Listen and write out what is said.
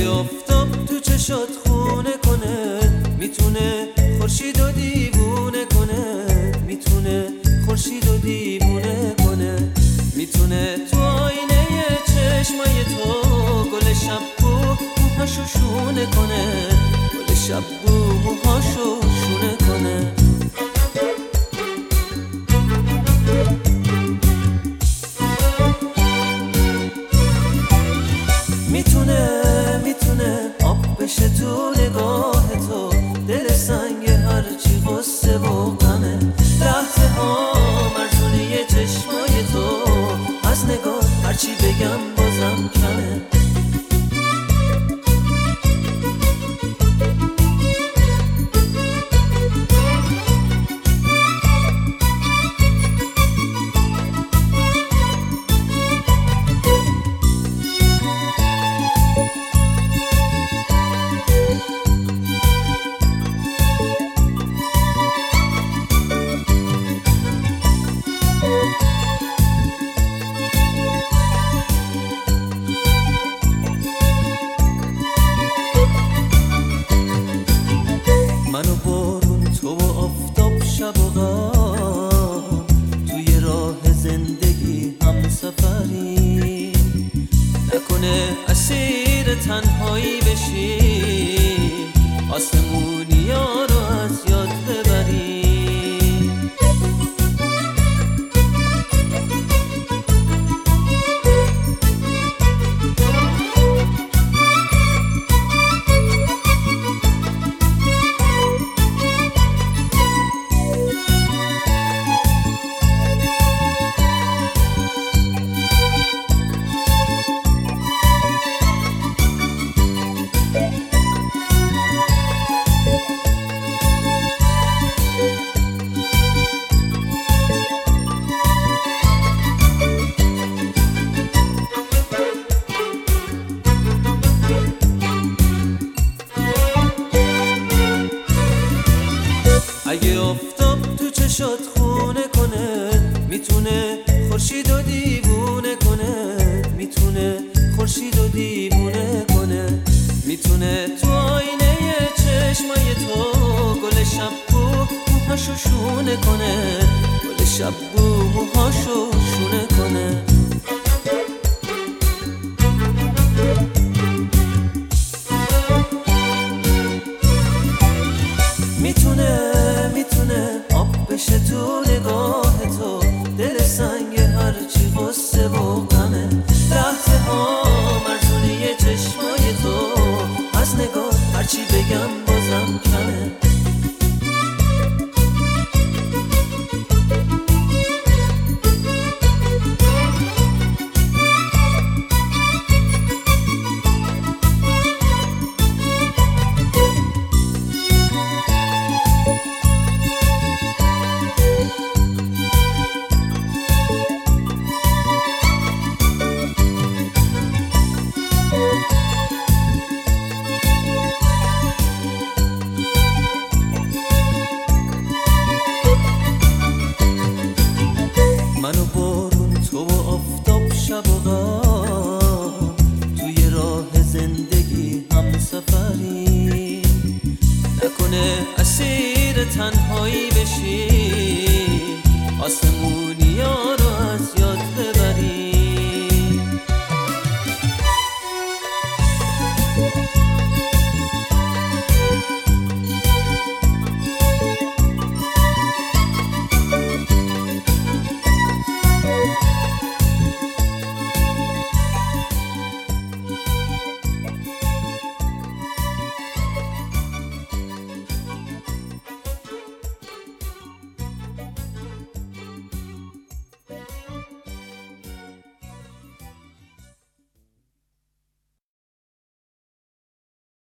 اگه آفتاب تو چشات خونه کنه، میتونه خورشید و دیوونه کنه، میتونه خورشید و دیوونه کنه، میتونه تو آینه چشمای تو گل شب بو موهاشو شونه کنه، گل شب بو موهاشو شونه کنه. میتونه آب بشه تو نگاه تو، دل سنگ هرچی غصه و غمه، لحظه ها مرزونه چشمای تو، از نگاه هرچی بگم بازم کمه. من و بارون، تو و آفتاب، شب و غم، توی راه زندگی هم سفری، نکنه اسیر تنهایی بشی، آسمونیا رو از یاد ببری. اگه آفتاب تو چشات خونه کنه، میتونه خورشید و دیوونه کنه، میتونه خورشید و دیوونه کنه، میتونه تو آینه چشمای تو گل شب بو موهاشو شونه کنه، گل شب بو موهاشو شونه کنه. میتونه آب بشه تو نگاه تو، دل سنگ هرچی غصه و غمه، لحظه ها مرزونه چشمای تو، از نگاه هرچی بگم بازم کمه. من و بارون، تو و آفتاب، شب و غم، توی راه زندگی هم سفری، نکنه